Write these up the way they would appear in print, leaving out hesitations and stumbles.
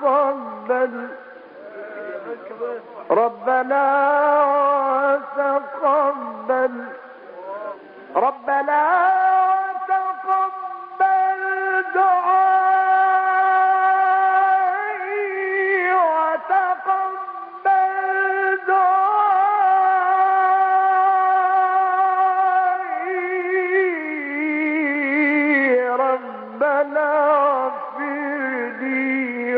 وتقبل ربنا وتقبل ربنا وتقبل دعائي وتقبل دعائي ربنا اغفر لي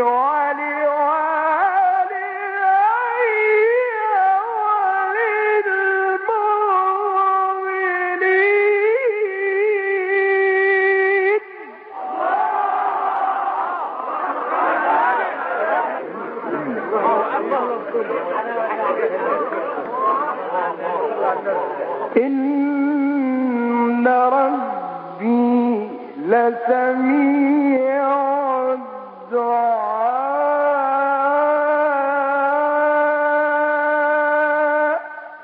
إن ربي لسميع الدعاء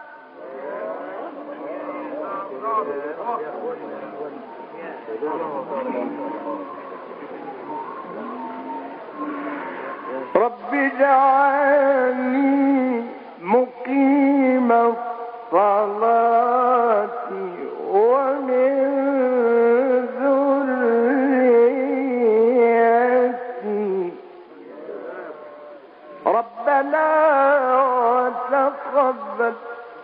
رب اجعلني مقيم الصلاة ومن ذريتي ربنا وتقبل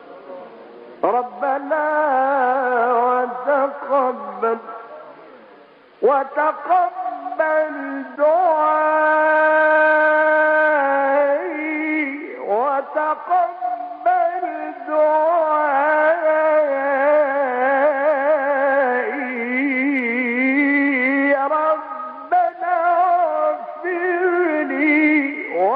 ربنا وتقبل دعائي وتقبل دعائي ربنا اغفر لي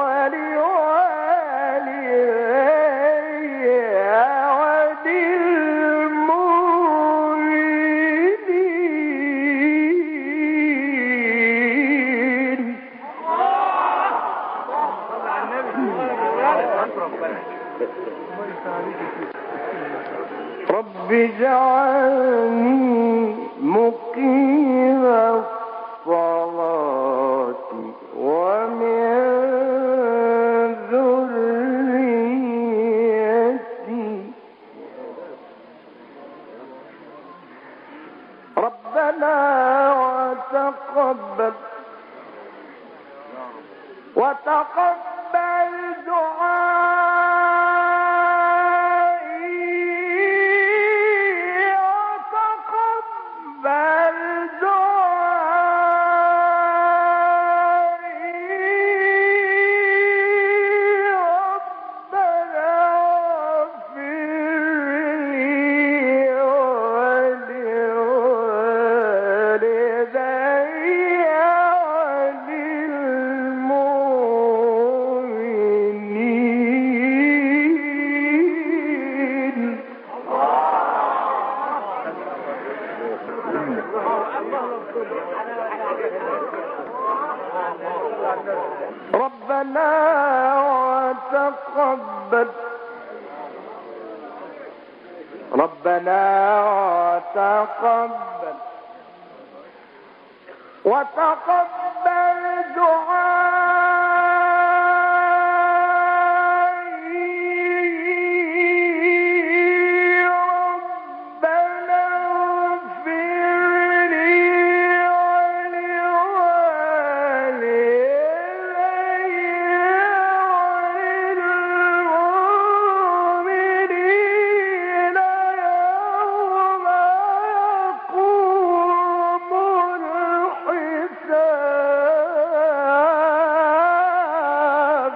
رب اجعلني مقيم الصلاة ومن ذريتي ربنا وتقبل دعائي وتقبل دعائي ربنا اغفر لي ربنا وتقبل دعائي ربنا اغفر لي ولوالدي يوم يقوم الحساب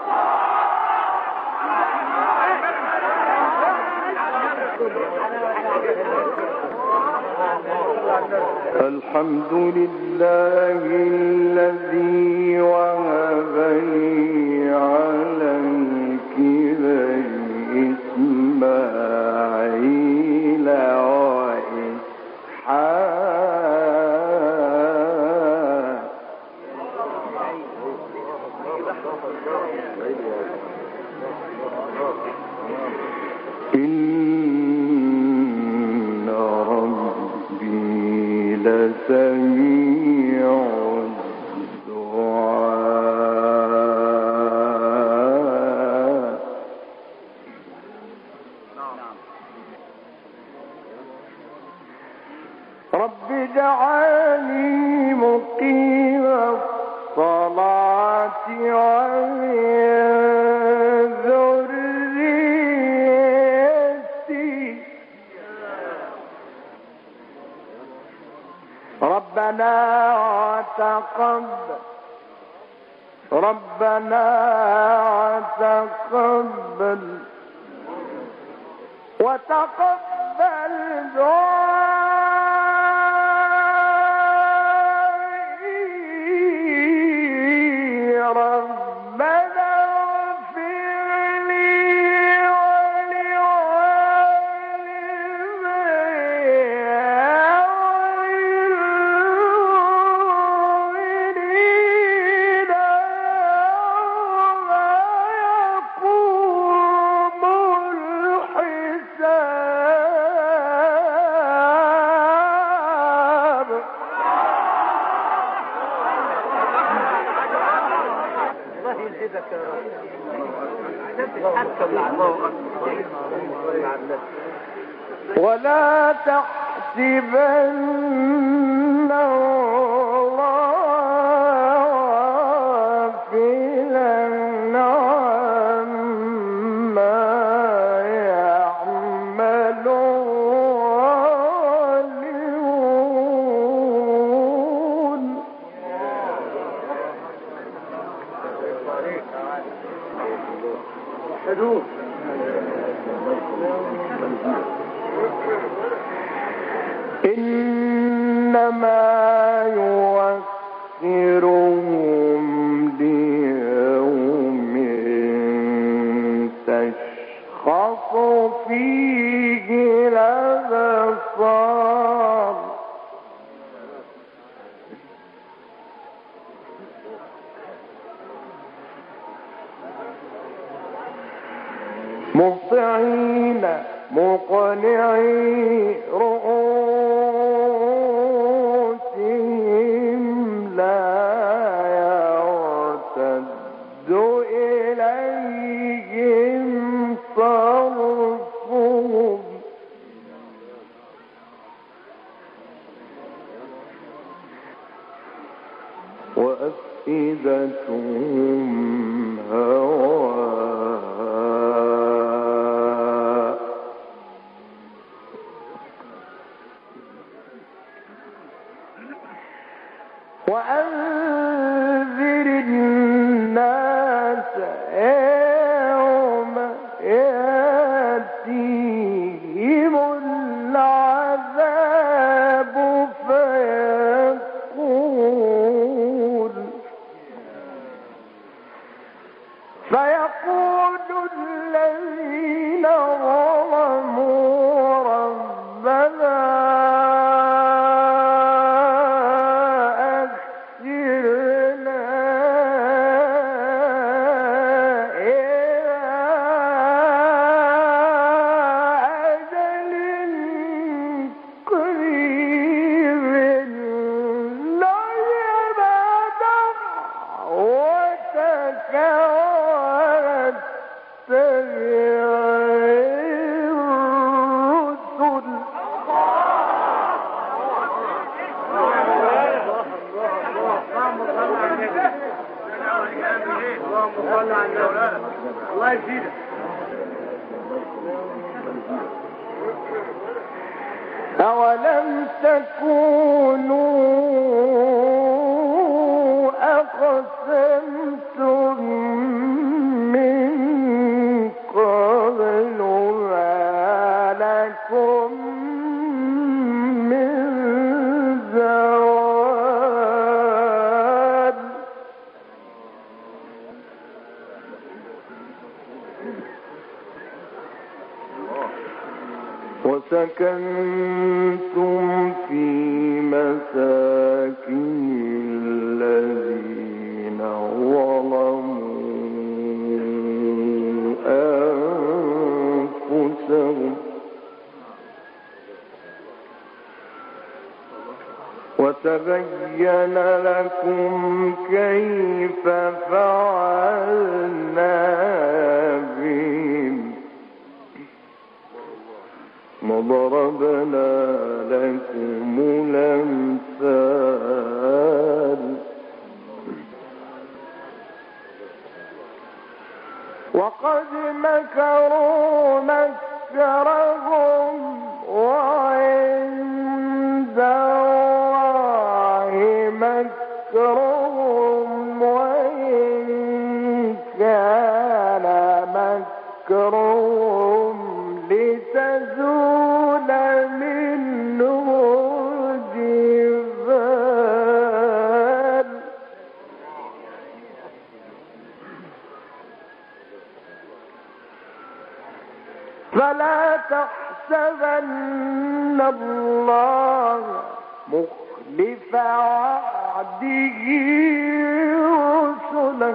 الحمد لله الذي وهب لي على الكبر إسماعيل وإسحاق إن ربي لسميع الدعاء ومن ذريتي ربنا وتقبل دعائي ربنا اغفر لي ولوالدي ولا تحسبن الله غافلا عما يعمل الظالمون إنما يوخرهم ليوم تشخص فيه الأبصار مهطعين مقنعي رؤوسهم لا يرتد إليهم صرفهم وأفئدتهم هواء وأنذر الناس يوم يأتيهم العذاب فيقول الذين ظلموا ربنا أخرنا إلى أجل قريب نجب دعوتك الله يزيدك. أولم تكونوا أقسمتم من قبل ما لكم من زوال وسكنتم في مساكن الذين ظلموا أنفسهم وتبين لكم كيف فعلنا بهم وضربنا لكم الأمثال وقد مكروا مكرهم وعند الله مكرهم وإن كان مكرهم لتزول منه الجبال فلا تحسبن الله مخلف وعده رسله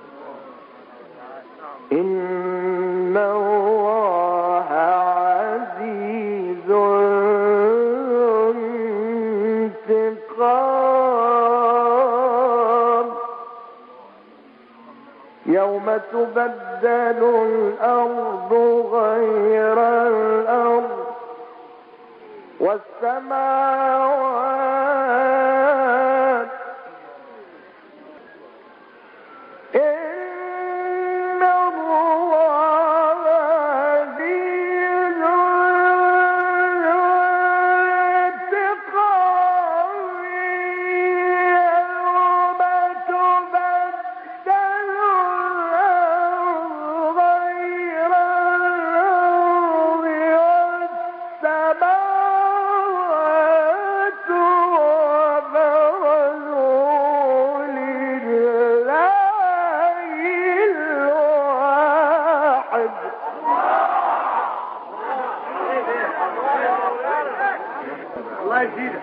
إن الله عزيز ذو انتقام يوم تبدل الأرض غير الأرض والسماوات إن الله عزيز ذو انتقام يوم تبدل الأرض غير الأرض والسماوات وبرزوا لله الواحد الله يزيدك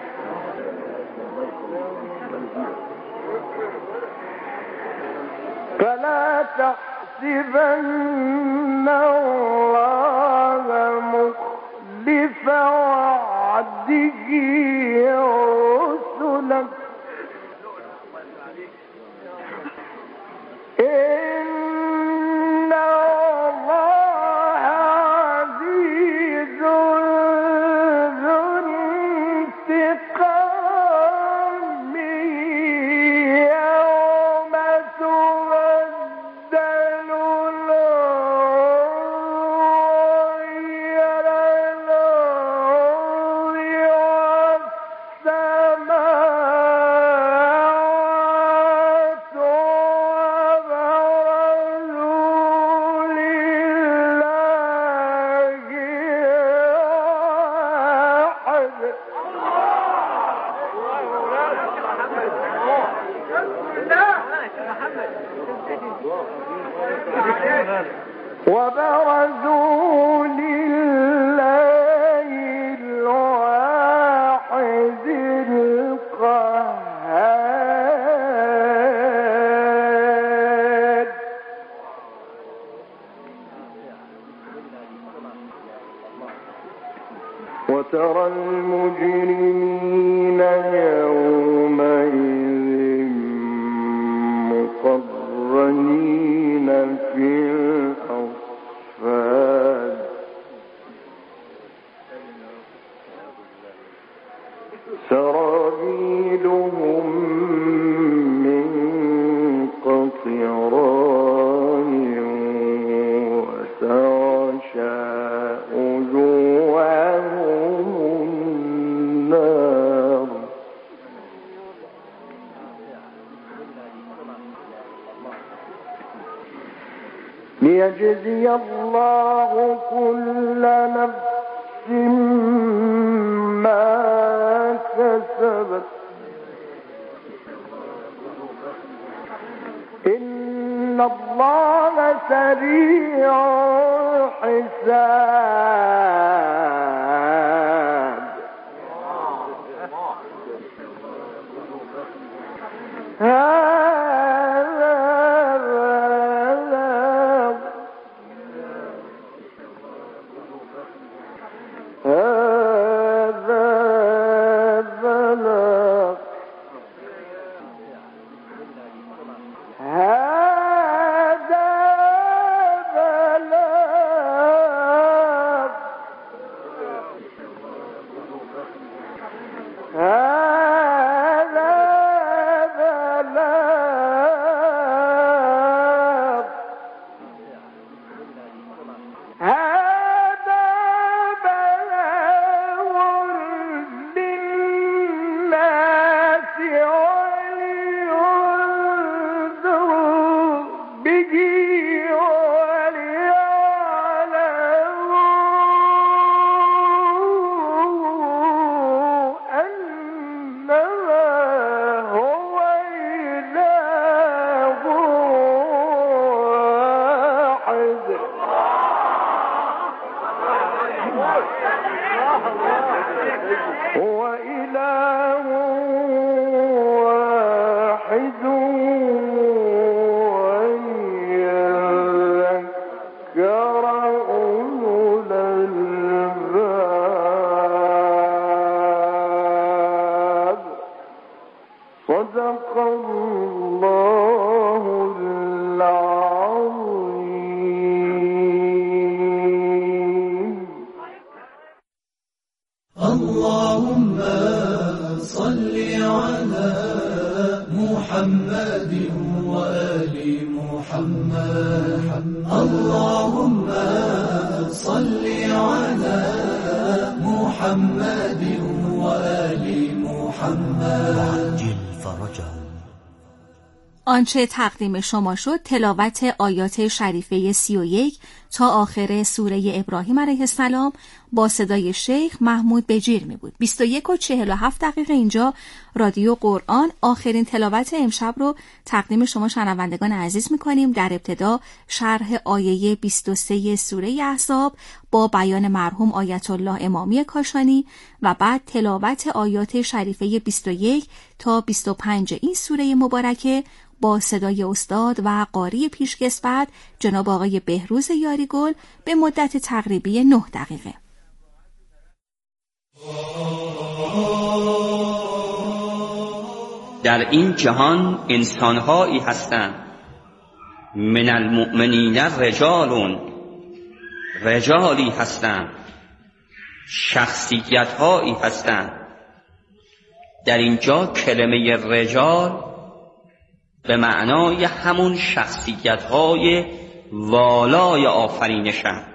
فلا تحسبن الله مخلف وعده رسله إن الله عزيز ذو انتقام يوم تبدل الأرض غير الأرض والسماوات وبرزوا لله الواحد وبرزوا لله الواحد القهار وترى المجرمين يومئذ مقرنين في الأصفاد سرابيلهم من قطران وتغشى وجوههم النار ليجزي الله كل نفس ما كسبت إن الله سريع الحساب هذا بلاغ به وليعلموا أنما هو إله واحد هو إله واحد وليذكر أولو الألباب صدق الله العظيم. اللهم صل على محمد وآل محمد. اللهم صل على محمد وآل محمد عجل فرجهم. آنچه تقدیم شما شد تلاوت آیات شریفه 31 تا آخر سوره ابراهیم علیه السلام با صدای شیخ محمود بجیر می بود. 21:47 اینجا رادیو قرآن آخرین تلاوت امشب رو تقدیم شما شنوندگان عزیز می کنیم. در ابتدا شرح آیه 23 سوره احزاب با بیان مرحوم آیت الله امامی کاشانی و بعد تلاوت آیات شریفه 21 تا 25 این سوره مبارکه با صدای استاد و قاری پیشکسوت جناب آقای بهروز یاریگل به مدت تقریبی 9 دقیقه. در این جهان انسان‌هایی هستند من المؤمنین رجالی هستند، شخصیت‌هایی هستند. در اینجا کلمه رجال به معنای همون شخصیت‌های والای آفرینشند،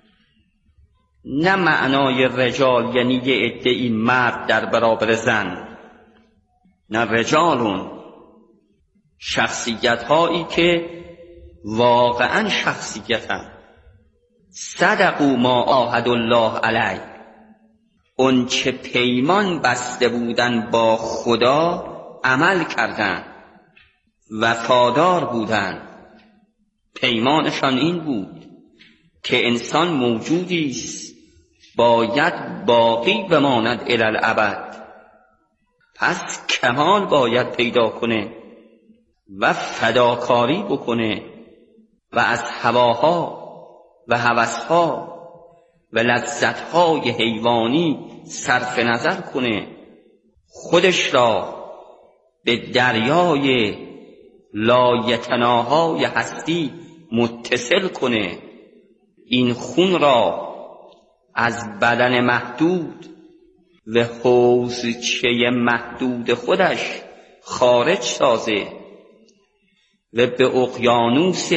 نه معنای رجال یعنی یه عده‌ای مرد در برابر زن، نه رجالون، شخصیت‌هایی که واقعاً شخصیتند. صدقوا ما عاهدوا الله علیه، اون چه پیمان بسته بودن با خدا عمل کردند، وفادار بودند. پیمانشان این بود که انسان موجودی است باید باقی بماند الی الابد، پس کمال باید پیدا کنه و فداکاری بکنه و از هواها و هوسها و لذتهای حیوانی صرف نظر کنه، خودش را به دریای لایتناهای هستی متصل کنه، این خون را از بدن محدود و حوضچه محدود خودش خارج سازه و به اقیانوس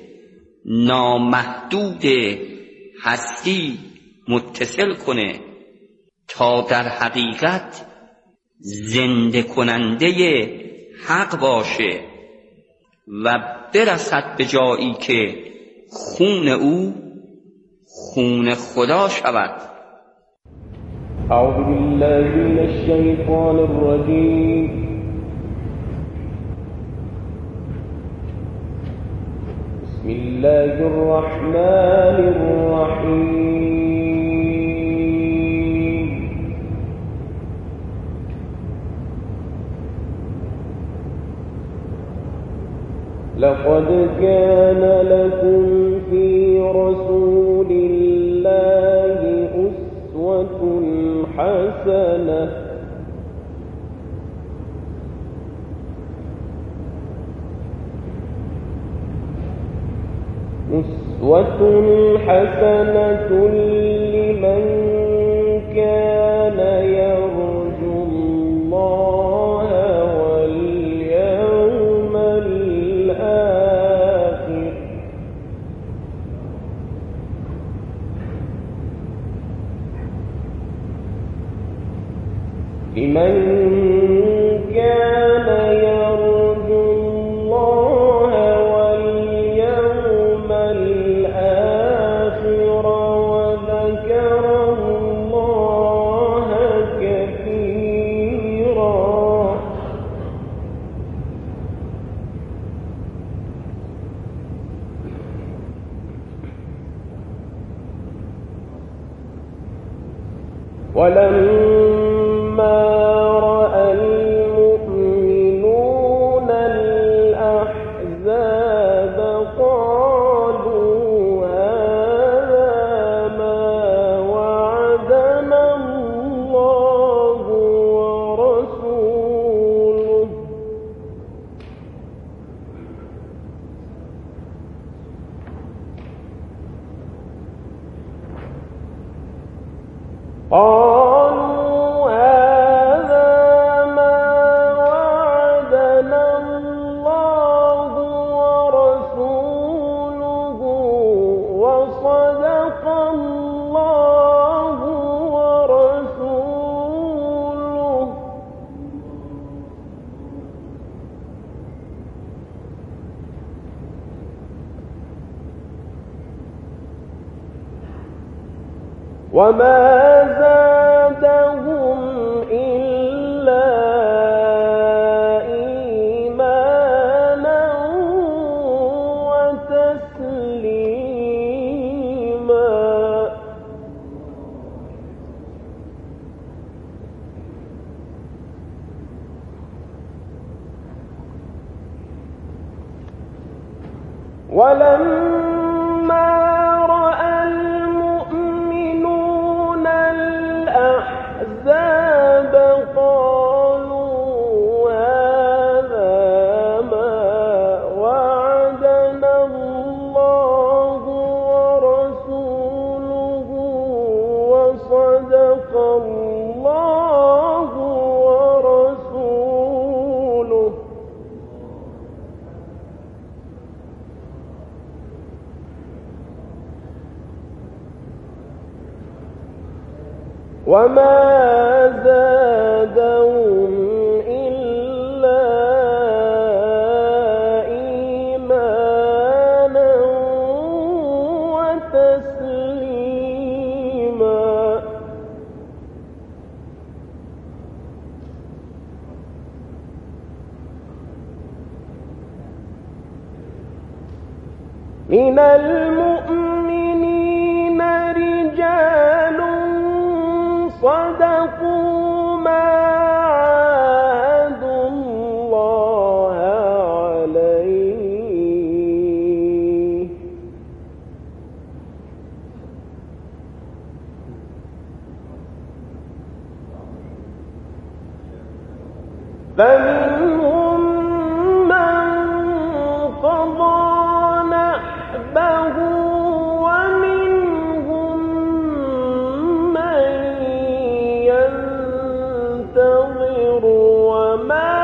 نامحدود هستی متصل کنه تا در حقیقت زنده کننده حق باشه و برسد به جایی که خون او خون خدا شود. اعوذ بالله من الشیطان الرجیم. بسم الله الرحمن الرحیم. لقد كان لكم في رسول الله أسوة حسنة لمن كان يرجو الله واليوم الآخر لمن كان يرجو الله واليوم ولما رأى المؤمنون الأحزاب قالوا هذا ما وعدنا الله ورسوله قالوا هذا ما وعدنا الله ورسوله وصدق الله ورسوله وما زادهم إلا إيمانا وتسليما ولما رأى المؤمنون الأحزاب قالوا هذا ما وعدنا الله ورسوله وصدق الله ورسوله وما زادهم إلا إيمانا وتسليما من المؤمنين رجال صدقوا ما عاهدوا الله عليه فمنهم من قضى نحبه ومنهم من ينتظر وما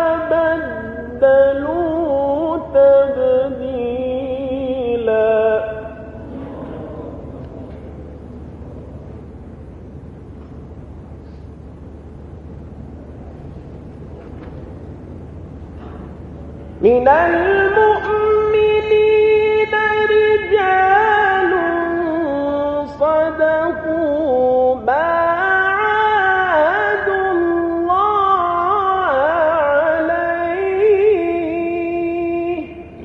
بدلوا تبديلا من المؤمنين رجال صدقوا ما عاهدوا الله عليه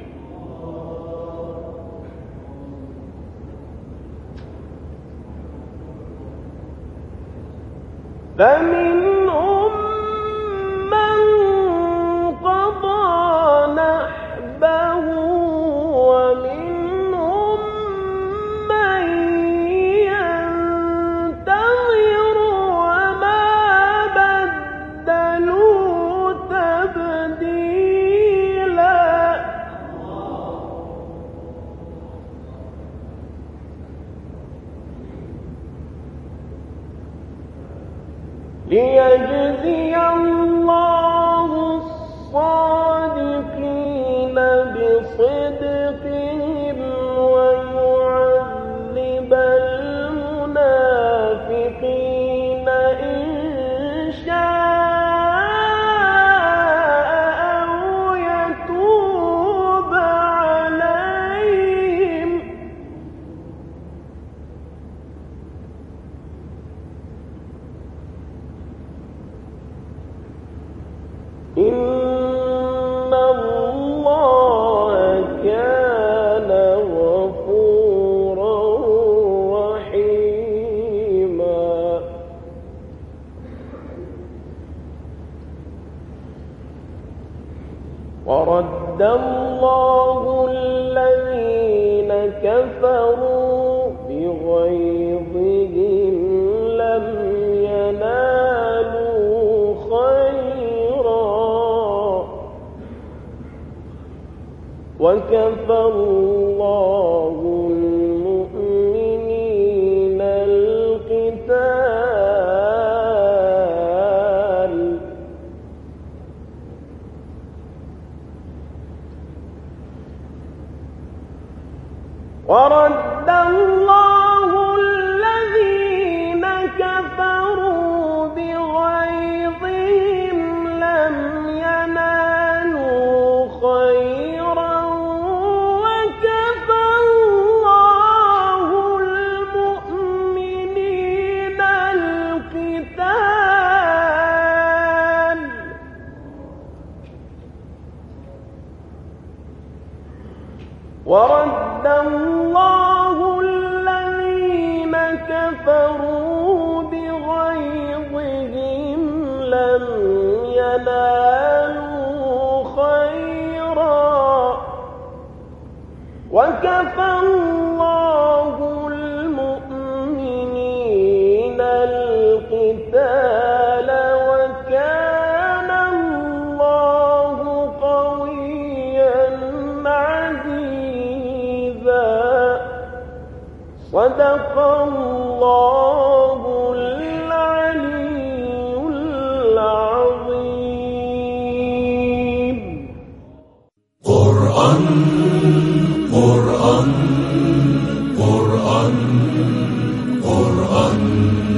فمنهم من قضى نحبه ومنهم من ينتظر وما بدلوا تبديلا ليجزي الله الصادقين بصدقهم ويعذب المنافقين إن شاء أو يتوب عليهم إن الله الله الذين كفروا بغيظهم لم ينالوا خيرا وكفى الله المؤمنين القتال ورد الله الذين كفروا بغيظهم لم ينالوا خيرا وكفى الله المؤمنين القتال ورد الله الذين كفروا بغيظهم لم ينالوا خيرا وكفى الله المؤمنين القتال وكان الله قويا عزيزا صدق الله العلي العظيم. قرآن قرآن قرآن قرآن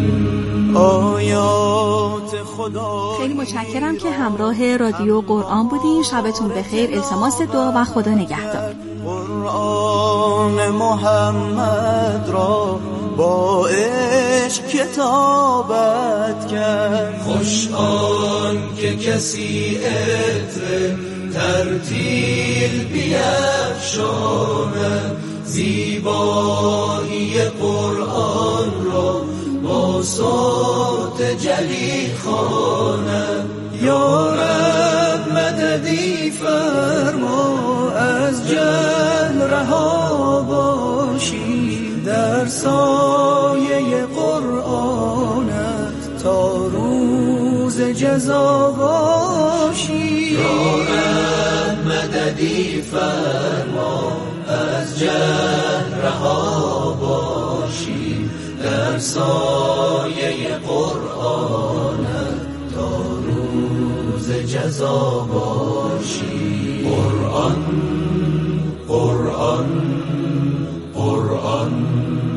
آیات خدا. خیلی متشکرم که همراه رادیو قرآن بودین. شبتون بخیر. التماس دعا و خدا نگهدار. قرآن محمد را با عشق کتابت کرد. خوش آن که کسی عطر ترتیل بیفشاند، زیبایی قرآن را با صوت جلیل خواند. یا رب مددی فرما، از جهل رها باشی، در سایه قرآنت تا روز جزا باشی. یا رب مددی فرما، از جهل رها باشی، در سایه قرآنت تا روز جزا باشی. قرآن قرآن قرآن